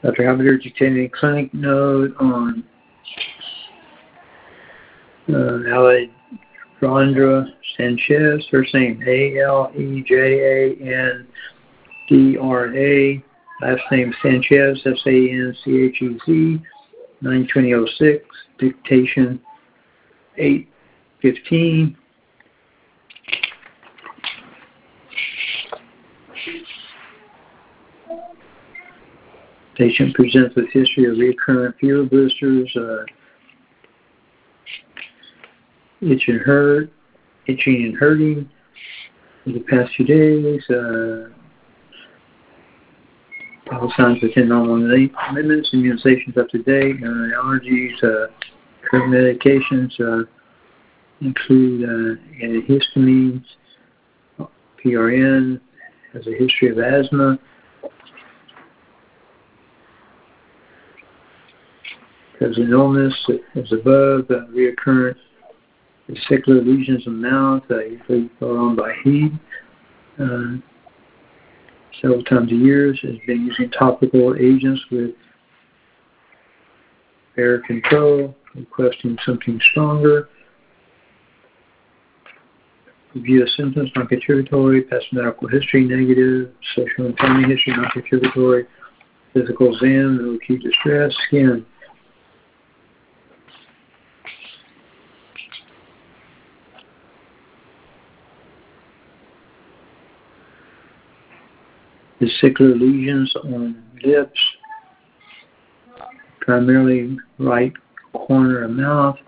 Dr. Halbert dictated a clinic note on Alejandra Sanchez, first name Alejandra, last name Sanchez, Sanchez, 9/20/06, dictation 8/15. Patient presents with history of recurrent fever blisters, itching and hurting for the past few days. All signs within normal limits. Immunizations up to date. No allergies. Current medications include antihistamines. PRN has a history of asthma. Present illness as above. Reoccurrent vesicular lesions in the mouth, usually brought on by heat. Several times a year. Has been using topical agents with air control, requesting something stronger. Review of symptoms, non-contributory. Past medical history, negative. Social and family history, non-contributory. Physical exam, no acute distress. Skin. Vesicular lesions on lips, primarily right corner of mouth.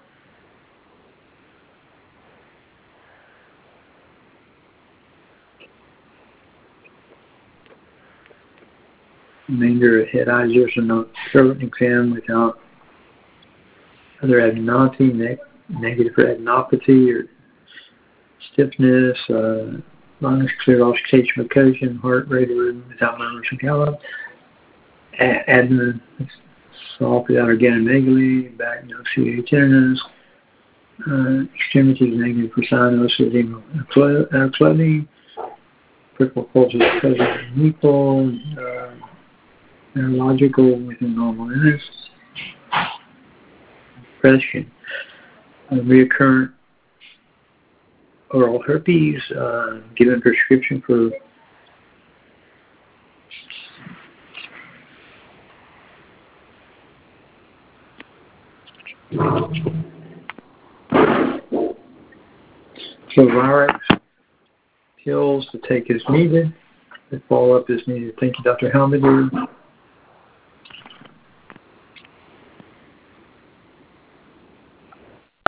Remainder of head, eyes, ears, and no throat exam without other abnormality, negative for adenopathy or stiffness, lungs clear, auscultation, percussion, heart rate without murmurs and gallop, abdomen soft without organomegaly, back no CA tenderness, extremities negative for cyanosis, clothing, peripheral pulses present and equal, neurological within normal limits, depression, reoccurrent oral herpes, given prescription for Flovirax pills to take as needed. The follow-up is needed. Thank you, Dr. Halbert.